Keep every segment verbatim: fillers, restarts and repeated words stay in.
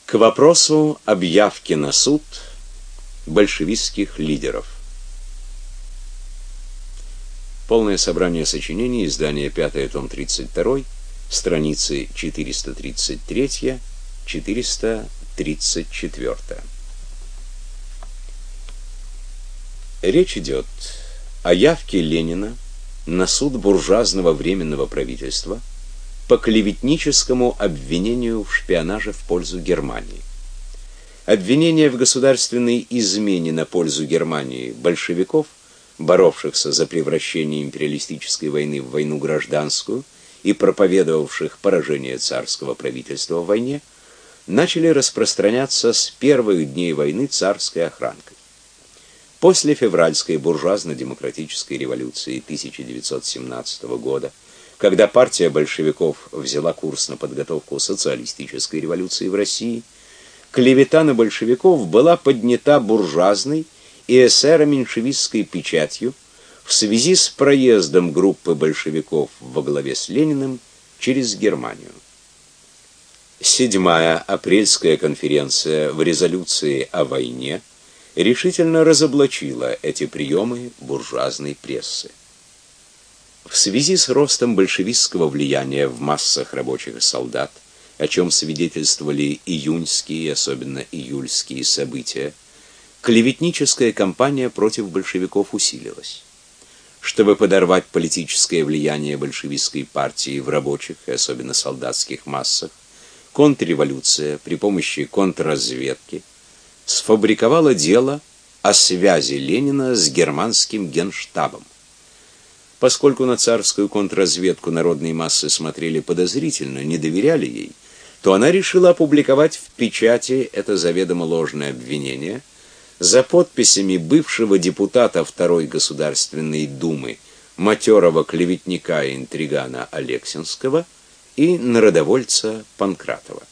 К вопросу об явке на суд большевистских лидеров. Полное собрание сочинений, издание пятое, том тридцать два, страницы четыреста тридцать три — четыреста тридцать четыре. Речь идет о явке Ленина на суд буржуазного временного правительства по клеветническому обвинению в шпионаже в пользу Германии. Обвинение в государственной измене на пользу Германии большевиков, боровшихся за превращение империалистической войны в войну гражданскую и проповедовавших поражение царского правительства в войне, начали распространяться с первых дней войны царской охранкой. После февральской буржуазно-демократической революции тысяча девятьсот семнадцатого года, когда партия большевиков взяла курс на подготовку социалистической революции в России, клевета на большевиков была поднята буржуазной и эсеро-меньшевистской печатью в связи с проездом группы большевиков во главе с Лениным через Германию. Седьмая апрельская конференция в резолюции о войне решительно разоблачила эти приемы буржуазной прессы. В связи с ростом большевистского влияния в массах рабочих и солдат, о чем свидетельствовали июньские и особенно июльские события, клеветническая кампания против большевиков усилилась. Чтобы подорвать политическое влияние большевистской партии в рабочих и особенно солдатских массах, контрреволюция при помощи контрразведки сфабриковала дело о связи Ленина с германским генштабом. Поскольку на царскую контрразведку народные массы смотрели подозрительно, не доверяли ей, то она решила опубликовать в печати это заведомо ложное обвинение за подписями бывшего депутата Второй Государственной Думы, матерого клеветника и интригана Алексинского и народовольца Панкратова.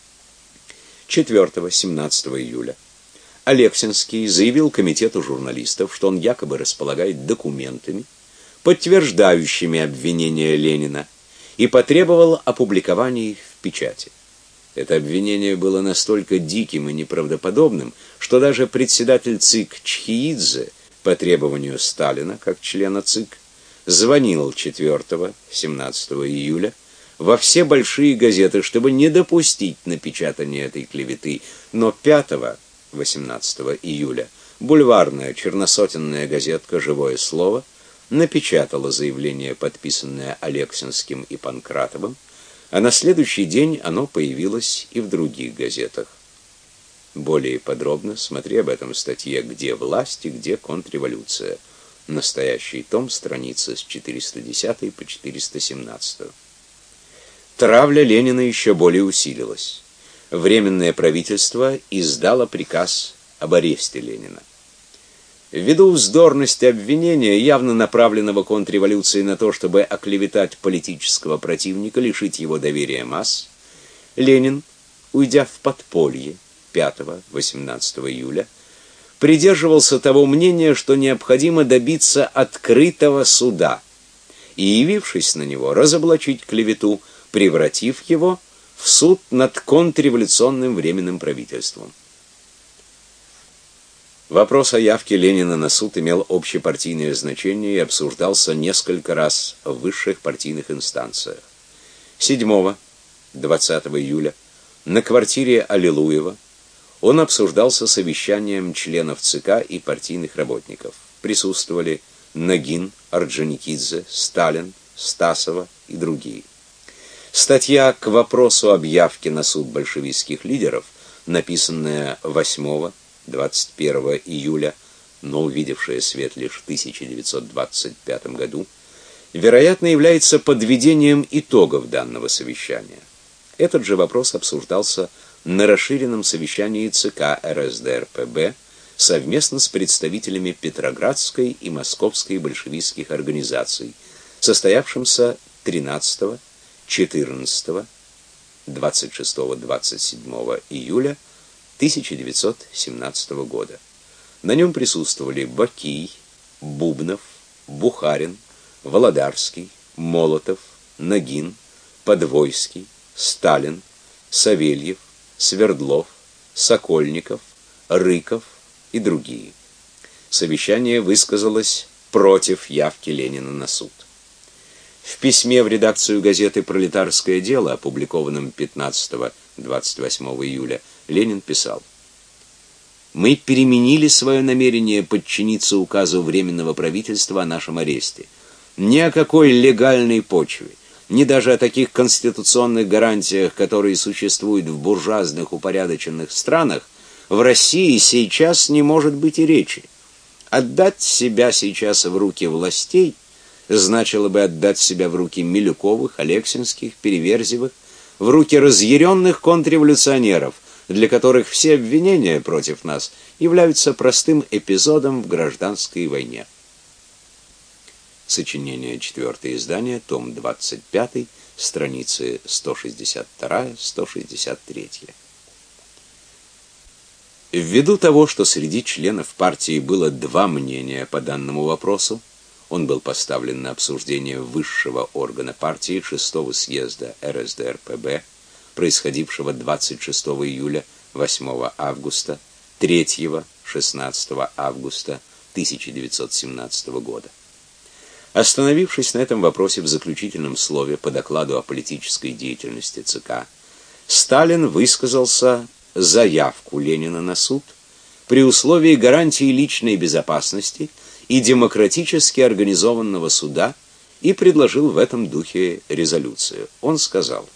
четвёртого-семнадцатого июля Алексинский заявил комитету журналистов, что он якобы располагает документами, подтверждающими обвинения Ленина, и потребовал опубликования их в печати. Это обвинение было настолько диким и неправдоподобным, что даже председатель ЦИК Чхеидзе по требованию Сталина, как члена ЦИК, звонил четвёртого-семнадцатого июля во все большие газеты, чтобы не допустить напечатания этой клеветы, но пятого-восемнадцатого июля бульварная черносотенная газетка «Живое слово» напечатала заявление, подписанное Алексинским и Панкратовым, а на следующий день оно появилось и в других газетах. Более подробно смотри об этом в статье «Где власть и где контрреволюция». Настоящий том, страницы с четыреста десятой по четыреста семнадцатую. Травля Ленина еще более усилилась. Временное правительство издало приказ об аресте Ленина. Ввиду вздорности обвинения, явно направленного контрреволюцией на то, чтобы оклеветать политического противника, лишить его доверия масс, Ленин, уйдя в подполье пятого-восемнадцатого июля, придерживался того мнения, что необходимо добиться открытого суда, и, явившись на него, разоблачить клевету, превратив его в суд над контрреволюционным временным правительством. Вопрос о явке Ленина на суд имел общепартийное значение и обсуждался несколько раз в высших партийных инстанциях. седьмого-двадцатого июля на квартире Аллилуева он обсуждался совещанием членов ЦК и партийных работников. Присутствовали Нагин, Орджоникидзе, Сталин, Стасова и другие. Статья к вопросу об явке на суд большевистских лидеров, написанная восьмого-двадцать первого июля, но увидевшая свет лишь в тысяча девятьсот двадцать пятом году, вероятно, является подведением итогов данного совещания. Этот же вопрос обсуждался на расширенном совещании ЦК РСДРПб совместно с представителями Петроградской и Московской большевистских организаций, состоявшемся тринадцатого, четырнадцатого, двадцать шестого — двадцать седьмого июля тысяча девятьсот семнадцатого года. На нем присутствовали Бакий, Бубнов, Бухарин, Володарский, Молотов, Нагин, Подвойский, Сталин, Савельев, Свердлов, Сокольников, Рыков и другие. Совещание высказалось против явки Ленина на суд. В письме в редакцию газеты «Пролетарское дело», опубликованном пятнадцатого-двадцать восьмого июля, Ленин писал: «Мы переменили свое намерение подчиниться указу Временного правительства о нашем аресте. Ни о какой легальной почве, ни даже о таких конституционных гарантиях, которые существуют в буржуазных упорядоченных странах, в России сейчас не может быть и речи. Отдать себя сейчас в руки властей значило бы отдать себя в руки Милюковых, Алексинских, Переверзевых, в руки разъяренных контрреволюционеров, для которых все обвинения против нас являются простым эпизодом в гражданской войне». Сочинение, четвертое издание, том двадцать пятый, страницы сто шестьдесят два — сто шестьдесят три. Ввиду того, что среди членов партии было два мнения по данному вопросу, он был поставлен на обсуждение высшего органа партии шестого съезда эр эс дэ эр пэ бэ, происходившего двадцать шестого июля — восьмого августа, третьего — шестнадцатого августа тысяча девятьсот семнадцатого года. Остановившись на этом вопросе в заключительном слове по докладу о политической деятельности ЦК, Сталин высказался за явку Ленина на суд при условии гарантии личной безопасности и демократически организованного суда и предложил в этом духе резолюцию. Он сказал: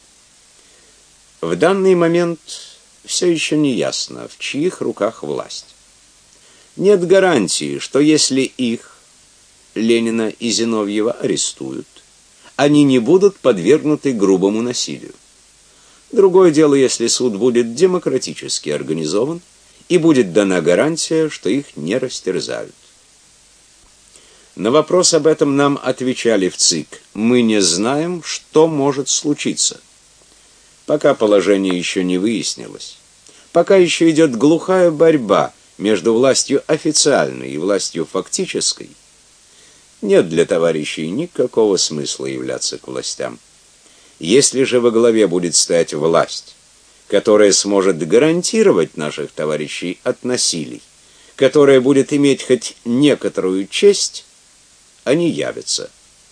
«В данный момент все еще не ясно, в чьих руках власть. Нет гарантии, что если их, Ленина и Зиновьева, арестуют, они не будут подвергнуты грубому насилию. Другое дело, если суд будет демократически организован и будет дана гарантия, что их не растерзают. На вопрос об этом нам отвечали в ЦИК: мы не знаем, что может случиться. Пока положение еще не выяснилось, пока еще идет глухая борьба между властью официальной и властью фактической, нет для товарищей никакого смысла являться к властям. Если же во главе будет стоять власть, которая сможет гарантировать наших товарищей от насилий, которая будет иметь хоть некоторую честь, они явятся».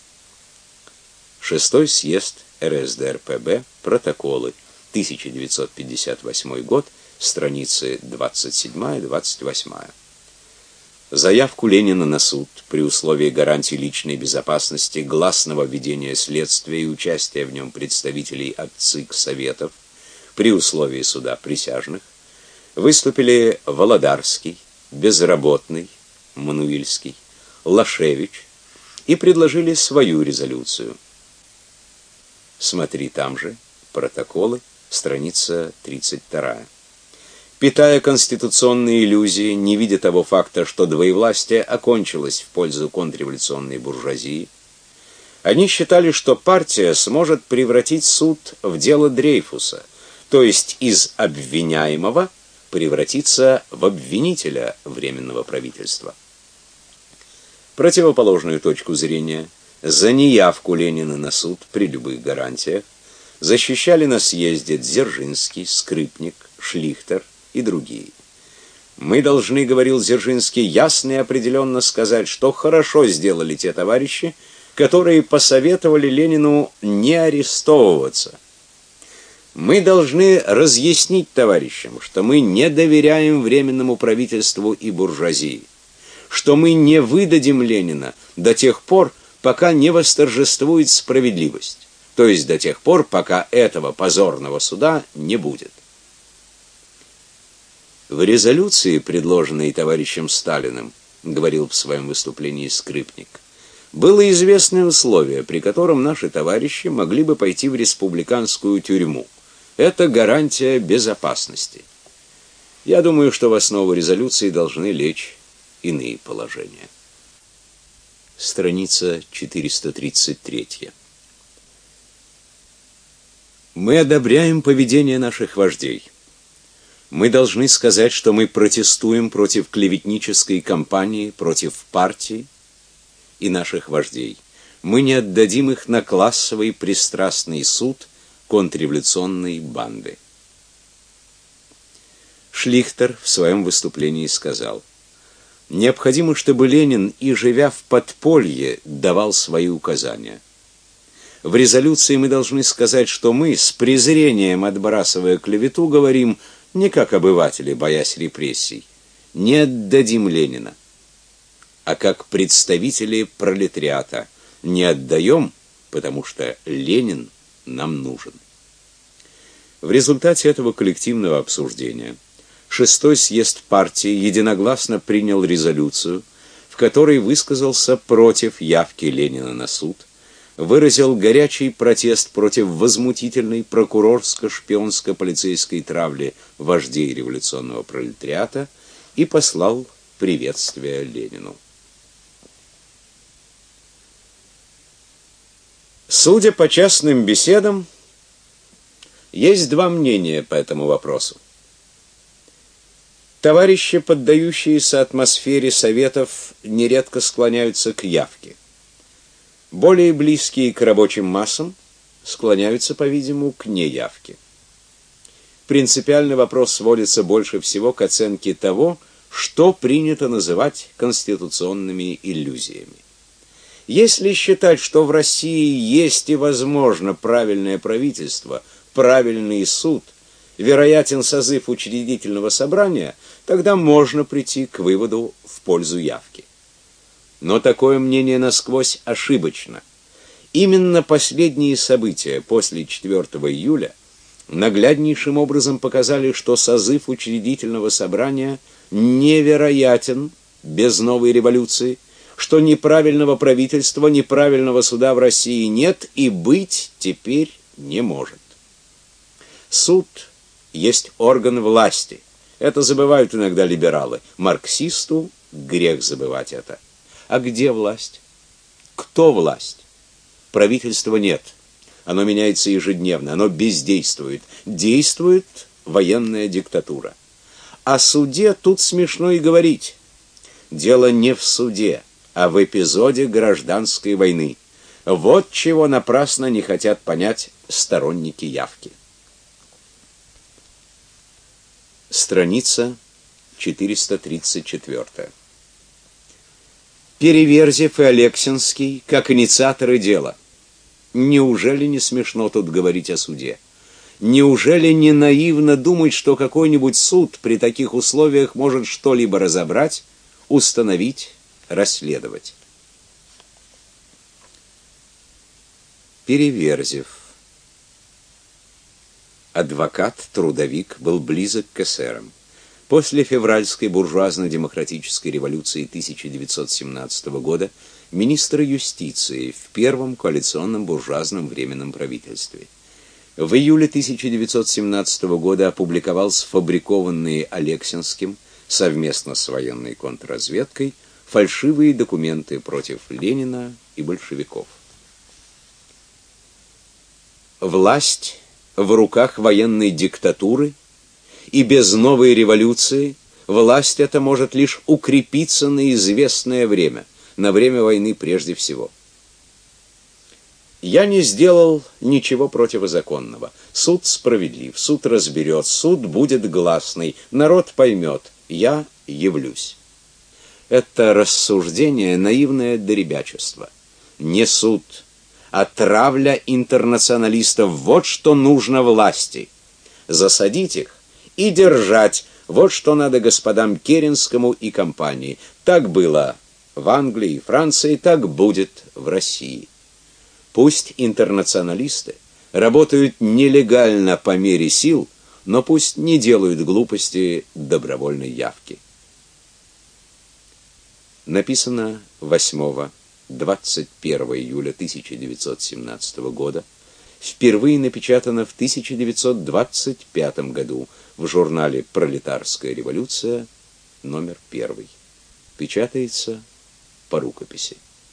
Шестой съезд эр эс дэ эр пэ бэ, протоколы, тысяча девятьсот пятьдесят восьмой год, страницы двадцать семь — двадцать восемь. Заявку Ленина на суд при условии гарантии личной безопасности, гласного ведения следствия и участия в нем представителей от ЦИК Советов, при условии суда присяжных, выступили Володарский, Безработный, Мануильский, Лашевич и предложили свою резолюцию. Смотри там же, протоколы, страница тридцать два. Питая конституционные иллюзии, не видя того факта, что двоевластие окончилось в пользу контрреволюционной буржуазии, они считали, что партия сможет превратить суд в дело Дрейфуса, то есть из обвиняемого превратиться в обвинителя Временного правительства. Противоположную точку зрения за неявку Ленина на суд при любых гарантиях защищали на съезде Дзержинский, Скрипник, Шлихтер и другие. «Мы должны, — говорил Дзержинский, — ясно и определенно сказать, что хорошо сделали те товарищи, которые посоветовали Ленину не арестовываться. Мы должны разъяснить товарищам, что мы не доверяем Временному правительству и буржуазии, что мы не выдадим Ленина до тех пор, пока не восторжествует справедливость, то есть до тех пор, пока этого позорного суда не будет». В резолюции, предложенной товарищем Сталиным, говорил в своем выступлении Скрипник, было известное условие, при котором наши товарищи могли бы пойти в республиканскую тюрьму. Это гарантия безопасности. Я думаю, что в основу резолюции должны лечь иные положения. Страница четыреста тридцать три. Мы одобряем поведение наших вождей. Мы должны сказать, что мы протестуем против клеветнической кампании, против партии и наших вождей. Мы не отдадим их на классовый пристрастный суд контрреволюционной банды. Шлихтер в своем выступлении сказал: «Необходимо, чтобы Ленин, и живя в подполье, давал свои указания. В резолюции мы должны сказать, что мы, с презрением отбрасывая клевету, говорим не как обыватели, боясь репрессий, не отдадим Ленина, а как представители пролетариата не отдаем, потому что Ленин нам нужен». В результате этого коллективного обсуждения шестой съезд партии единогласно принял резолюцию, в которой высказался против явки Ленина на суд, выразил горячий протест против возмутительной прокурорско-шпионско-полицейской травли вождей революционного пролетариата и послал приветствие Ленину. Судя по частным беседам, есть два мнения по этому вопросу. Товарищи, поддающиеся атмосфере советов, нередко склоняются к явке. Более близкие к рабочим массам склоняются, по-видимому, к неявке. Принципиальный вопрос сводится больше всего к оценке того, что принято называть конституционными иллюзиями. Если считать, что в России есть и возможно правильное правительство, правильный суд, вероятен созыв учредительного собрания, тогда можно прийти к выводу в пользу явки. Но такое мнение насквозь ошибочно. Именно последние события после четвёртого июля нагляднейшим образом показали, что созыв учредительного собрания невероятен без новой революции, что неправильного правительства, неправильного суда в России нет и быть теперь не может. Суд есть орган власти. Это забывают иногда либералы. Марксисту грех забывать это. А где власть? Кто власть? Правительства нет. Оно меняется ежедневно, оно бездействует. Действует военная диктатура. О суде тут смешно и говорить. Дело не в суде, а в эпизоде гражданской войны. Вот чего напрасно не хотят понять сторонники явки. Страница четыреста тридцать четыре. Переверзев и Алексинский как инициаторы дела. Неужели не смешно тут говорить о суде? Неужели не наивно думать, что какой-нибудь суд при таких условиях может что-либо разобрать, установить, расследовать? Переверзев. Адвокат, трудовик, был близок к эсерам. После февральской буржуазно-демократической революции тысяча девятьсот семнадцатого года министр юстиции в первом коалиционном буржуазном временном правительстве. В июле тысяча девятьсот семнадцатого года опубликовал сфабрикованные Алексинским совместно с военной контрразведкой фальшивые документы против Ленина и большевиков. Власть в руках военной диктатуры, и без новой революции власть эта может лишь укрепиться на известное время, на время войны прежде всего. Я не сделал ничего противозаконного. Суд справедлив, суд разберет, суд будет гласный, народ поймет, я явлюсь. Это рассуждение наивное до ребячества. Не суд, а травля интернационалистов, вот что нужно власти. Засадить их и держать, вот что надо господам Керенскому и компании. Так было в Англии и Франции, так будет в России. Пусть интернационалисты работают нелегально по мере сил, но пусть не делают глупости добровольной явки. Написано восьмого-двадцать первого июля тысяча девятьсот семнадцатого года, впервые напечатано в тысяча девятьсот двадцать пятом году в журнале «Пролетарская революция», номер первый. Печатается по рукописи.